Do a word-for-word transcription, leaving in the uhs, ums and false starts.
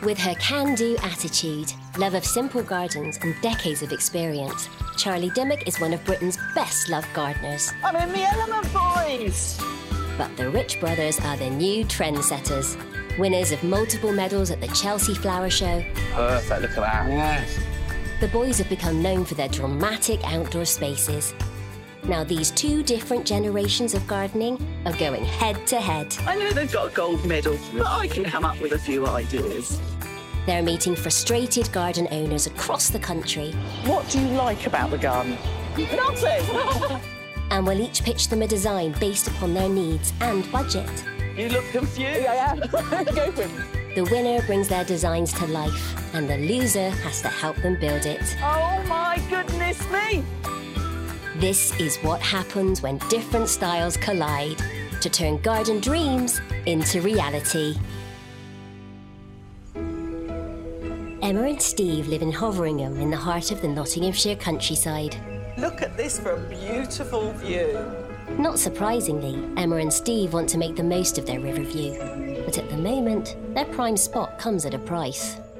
With her can-do attitude, love of simple gardens and decades of experience, Charlie Dimmock is one of Britain's best-loved gardeners. I'm in the element, boys! But the Rich brothers are the new trendsetters, winners of multiple medals at the Chelsea Flower Show. Perfect, look at that. Yes. The boys have become known for their dramatic outdoor spaces. Now these two different generations of gardening are going head-to-head. I know they've got a gold medal, but I can come up with a few ideas. They're meeting frustrated garden owners across the country. What do you like about the garden? Nothing! And will each pitch them a design based upon their needs and budget. You look confused. Yeah, yeah. Go for it. The winner brings their designs to life, and the loser has to help them build it. Oh, my goodness me! This is what happens when different styles collide to turn garden dreams into reality. Emma and Steve live in Hoveringham in the heart of the Nottinghamshire countryside. Look at this for a beautiful view. Not surprisingly, Emma and Steve want to make the most of their river view. But at the moment, their prime spot comes at a price.